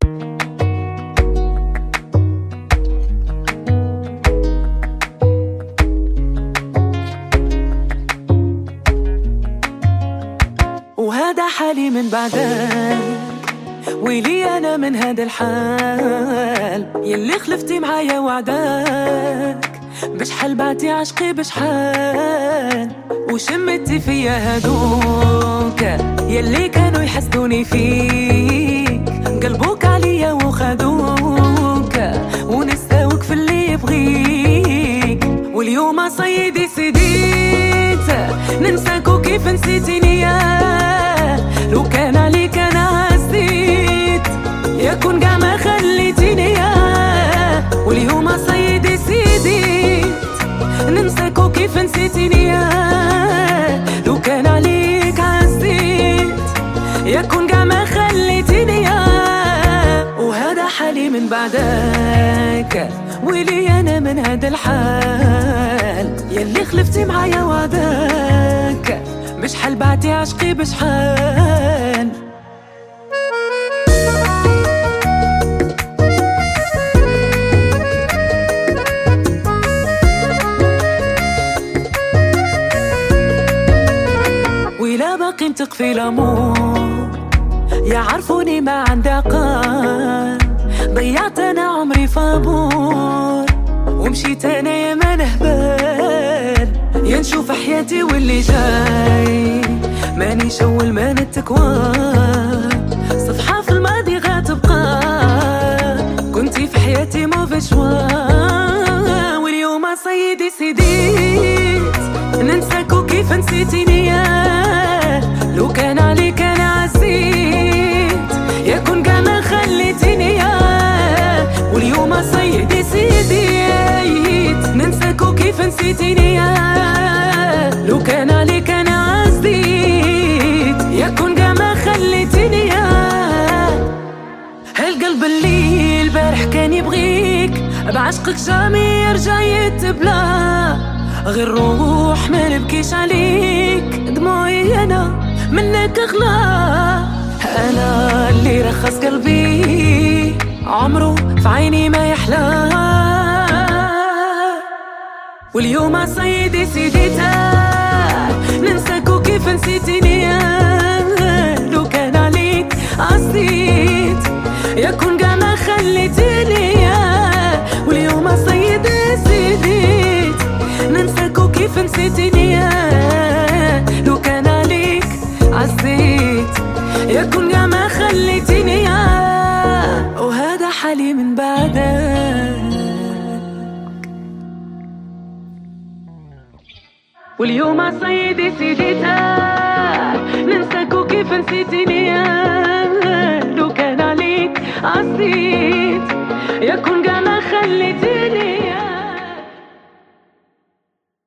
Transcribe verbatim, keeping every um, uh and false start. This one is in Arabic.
وهذا حالي من بعدك، ويلي أنا من هذا الحال يلي خلفتي معايا وعدك. بشحال بعتي عشقي بشحال، وشمتي فيا هادوك يلي كانوا يحسدوني فيك، قلبوك عليا وخدوك ونساوك في اللي يبغيك. واليوم صيدي سديت ننساك وكيف نسيتيني يا لو كان عليك انا عزيت يكون قاع ما خليتيني يا. واليوم صيدي سديت ننساك وكيف نسيتيني يا لو كان عليك عزيت يكون قاع ما خليتيني يا. وهذا حالي من بعدك، ويلي أنا من هذا الحال يلي خلفتي معايا وعدك. بشحال بعتي عشقي بشحال. ولا باقي متقفي الأمور يعرفوني ما عندي عقل، ضيعت أنا عمري فابور ومشيت أنا يا ما نهبال. يا نشوف حياتي واللي جاي ماني شول ما نتكوان، صفحة في الماضي غتبقى كنتي في حياتي موفي شوا. واليوم صيدي سديت ننساك وكيف نسيتيني يا لو كان عليك أنا عزيت يكون قاع ما خليتيني يا. واليوم صيدي سديت ننساك وكيف نسيتيني يا لو كان عليك أنا عزيت يكون قاع ما خليتيني يا. هالقلب اللي البارح كان يبغيك بعشقك جامي يرجع يتبلى، غير روح ما نبكيش عليك دموعي أنا منك أغلى. أنا اللي رخص قلبي عمره في عيني ما يحلى. واليوم صيدي سديتها ننساك وكيف نسيتيني يا لو كان عليك عزيت يكون قاع ما خليتيني يا. واليوم صيدي سديت ننساك وكيف نسيتيني يا لو كان عليك عزيت يكون قاع ما خليتيني يا. وهذا حالي من بعدك، واليوم صيدي سديتها ننساك وكيف نسيتيني يا لو كان عليك عزيت يكون قاع ما خليتيني